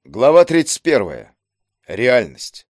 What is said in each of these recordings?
Глава 31. Реальность.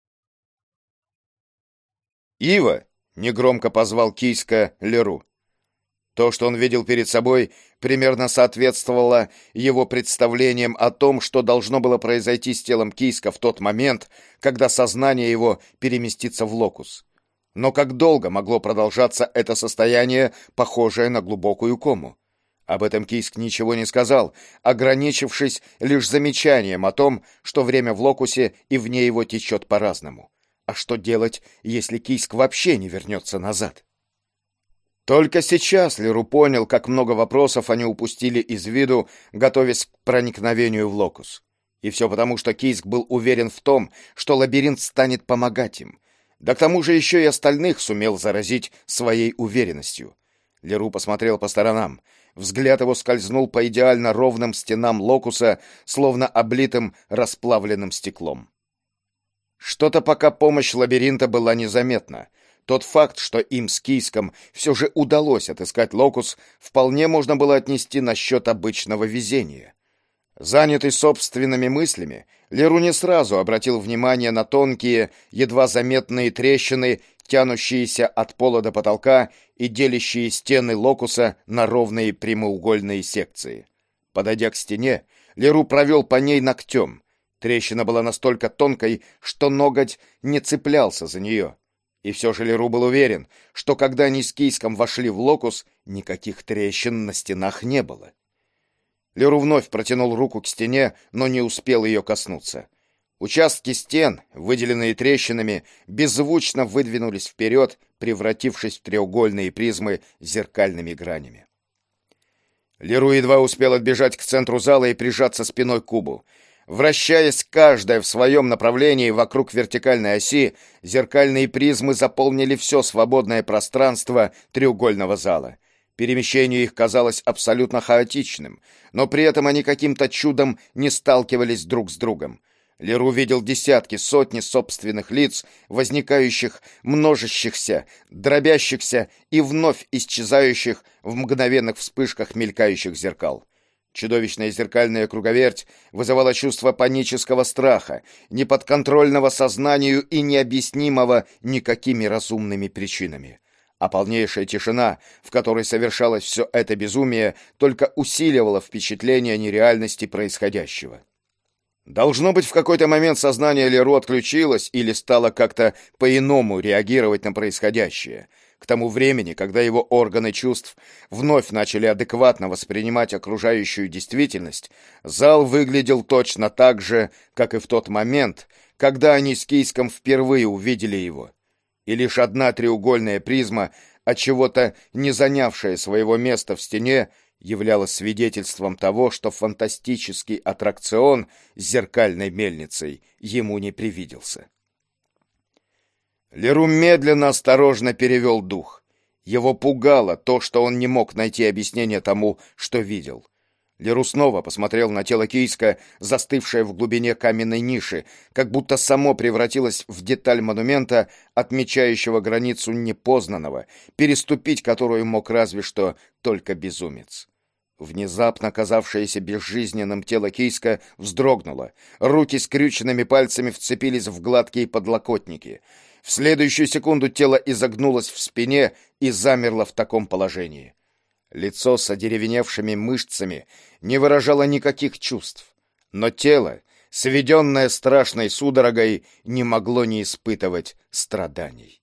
«Ива!» — негромко позвал Кийска Леру. То, что он видел перед собой, примерно соответствовало его представлениям о том, что должно было произойти с телом Кийска в тот момент, когда сознание его переместится в локус. Но как долго могло продолжаться это состояние, похожее на глубокую кому? Об этом Кийск ничего не сказал, ограничившись лишь замечанием о том, что время в локусе и вне его течет по-разному. А что делать, если Кийск вообще не вернется назад? Только сейчас Леру понял, как много вопросов они упустили из виду, готовясь к проникновению в локус. И все потому, что Кийск был уверен в том, что лабиринт станет помогать им. Да к тому же еще и остальных сумел заразить своей уверенностью. Леру посмотрел по сторонам. Взгляд его скользнул по идеально ровным стенам локуса, словно облитым расплавленным стеклом. Что-то пока помощь лабиринта была незаметна. Тот факт, что им с Кийском все же удалось отыскать локус, вполне можно было отнести на счет обычного везения. Занятый собственными мыслями, Леру не сразу обратил внимание на тонкие, едва заметные трещины, тянущиеся от пола до потолка и делящие стены локуса на ровные прямоугольные секции. Подойдя к стене, Леру провел по ней ногтем. Трещина была настолько тонкой, что ноготь не цеплялся за нее. И все же Леру был уверен, что когда они с Кийском вошли в локус, никаких трещин на стенах не было. Леру вновь протянул руку к стене, но не успел ее коснуться. Участки стен, выделенные трещинами, беззвучно выдвинулись вперед, превратившись в треугольные призмы с зеркальными гранями. Леру едва успел отбежать к центру зала и прижаться спиной к кубу. Вращаясь каждая в своем направлении вокруг вертикальной оси, зеркальные призмы заполнили все свободное пространство треугольного зала. Перемещение их казалось абсолютно хаотичным, но при этом они каким-то чудом не сталкивались друг с другом. Леру видел десятки, сотни собственных лиц, возникающих, множащихся, дробящихся и вновь исчезающих в мгновенных вспышках мелькающих зеркал. Чудовищная зеркальная круговерть вызывала чувство панического страха, неподконтрольного сознанию и необъяснимого никакими разумными причинами. А полнейшая тишина, в которой совершалось все это безумие, только усиливала впечатление нереальности происходящего. Должно быть, в какой-то момент сознание Леру отключилось или стало как-то по-иному реагировать на происходящее. К тому времени, когда его органы чувств вновь начали адекватно воспринимать окружающую действительность, зал выглядел точно так же, как и в тот момент, когда они с Кийском впервые увидели его. И лишь одна треугольная призма, отчего-то не занявшая своего места в стене, являлась свидетельством того, что фантастический аттракцион с зеркальной мельницей ему не привиделся. Леру медленно, осторожно перевел дух. Его пугало то, что он не мог найти объяснение тому, что видел. Леру снова посмотрел на тело Кийска, застывшее в глубине каменной ниши, как будто само превратилось в деталь монумента, отмечающего границу непознанного, переступить которую мог разве что только безумец. Внезапно казавшееся безжизненным тело Кийска вздрогнуло. Руки скрюченными пальцами вцепились в гладкие подлокотники. В следующую секунду тело изогнулось в спине и замерло в таком положении. Лицо с одеревеневшими мышцами не выражало никаких чувств, но тело, сведенное страшной судорогой, не могло не испытывать страданий.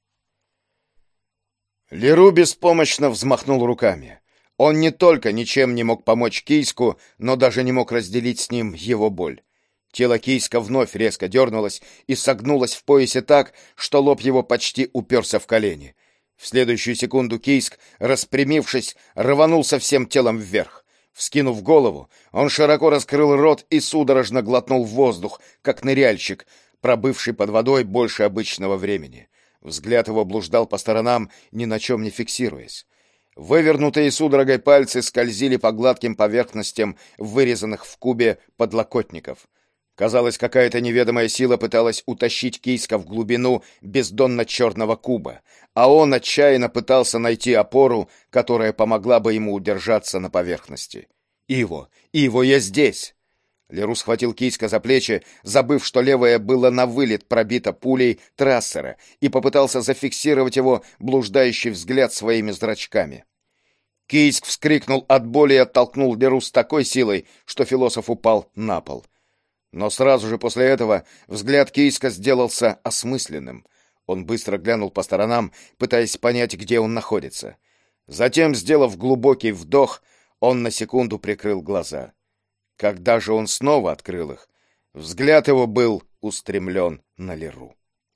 Леру беспомощно взмахнул руками. Он не только ничем не мог помочь Кийску, но даже не мог разделить с ним его боль. Тело Кийска вновь резко дернулось и согнулось в поясе так, что лоб его почти уперся в колени. В следующую секунду Кийск, распрямившись, рванулся всем телом вверх. Вскинув голову, он широко раскрыл рот и судорожно глотнул воздух, как ныряльщик, пробывший под водой больше обычного времени. Взгляд его блуждал по сторонам, ни на чем не фиксируясь. Вывернутые судорогой пальцы скользили по гладким поверхностям вырезанных в кубе подлокотников. Казалось, какая-то неведомая сила пыталась утащить Кийска в глубину бездонно-черного куба, а он отчаянно пытался найти опору, которая помогла бы ему удержаться на поверхности. «Иво, я здесь!» Леру схватил Кийска за плечи, забыв, что левое было навылет пробито пулей трассера, и попытался зафиксировать его блуждающий взгляд своими зрачками. Кийск вскрикнул от боли и оттолкнул Леру с такой силой, что философ упал на пол. Но сразу же после этого взгляд Кийска сделался осмысленным. Он быстро глянул по сторонам, пытаясь понять, где он находится. Затем, сделав глубокий вдох, он на секунду прикрыл глаза. Когда же он снова открыл их, взгляд его был устремлен на Леру.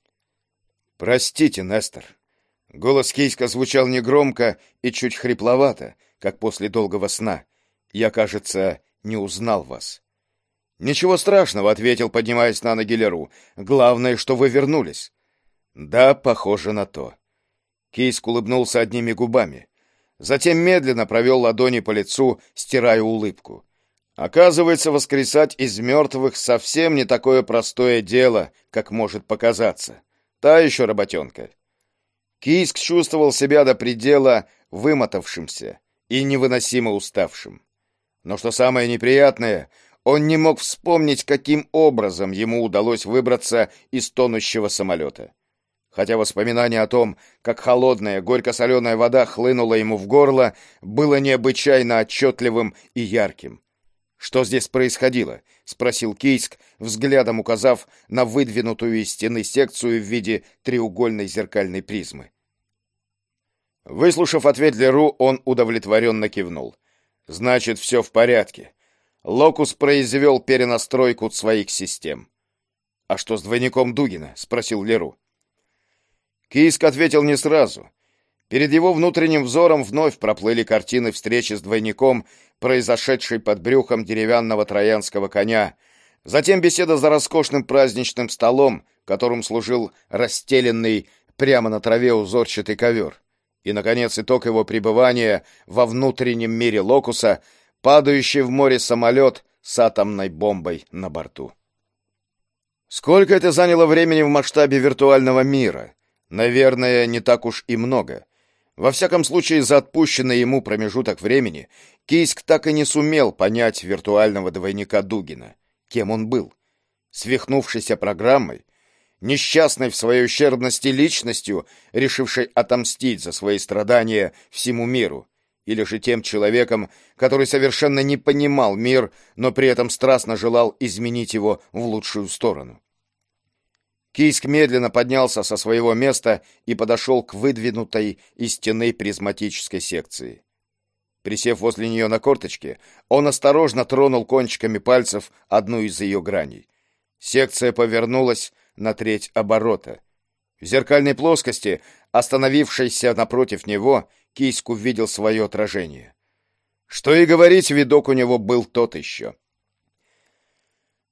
«Простите, Нестор». Голос Кийска звучал негромко и чуть хрипловато, как после долгого сна. «Я, кажется, не узнал вас». «Ничего страшного», — ответил, поднимаясь на ноги Леру. «Главное, что вы вернулись». «Да, похоже на то». Кийск улыбнулся одними губами. Затем медленно провел ладони по лицу, стирая улыбку. Оказывается, воскресать из мертвых совсем не такое простое дело, как может показаться. Та еще работенка. Кийск чувствовал себя до предела вымотавшимся и невыносимо уставшим. Но что самое неприятное, он не мог вспомнить, каким образом ему удалось выбраться из тонущего самолета. Хотя воспоминание о том, как холодная, горько-соленая вода хлынула ему в горло, было необычайно отчетливым и ярким. «Что здесь происходило?» — спросил Кийск, взглядом указав на выдвинутую из стены секцию в виде треугольной зеркальной призмы. Выслушав ответ Леру, он удовлетворенно кивнул. «Значит, все в порядке. Локус произвел перенастройку своих систем». «А что с двойником Дугина?» — спросил Леру. Кийск ответил не сразу. Перед его внутренним взором вновь проплыли картины встречи с двойником, произошедшей под брюхом деревянного троянского коня, затем беседа за роскошным праздничным столом, которым служил расстеленный прямо на траве узорчатый ковер, и, наконец, итог его пребывания во внутреннем мире Локуса, падающий в море самолет с атомной бомбой на борту. Сколько это заняло времени в масштабе виртуального мира? Наверное, не так уж и много. Во всяком случае, за отпущенный ему промежуток времени Кийск так и не сумел понять виртуального двойника Дугина. Кем он был? Свихнувшейся программой? Несчастной в своей ущербности личностью, решившей отомстить за свои страдания всему миру? Или же тем человеком, который совершенно не понимал мир, но при этом страстно желал изменить его в лучшую сторону? Кийск медленно поднялся со своего места и подошел к выдвинутой из стены призматической секции. Присев возле нее на корточке, он осторожно тронул кончиками пальцев одну из ее граней. Секция повернулась на треть оборота. В зеркальной плоскости, остановившейся напротив него, Кийск увидел свое отражение. Что и говорить, видок у него был тот еще.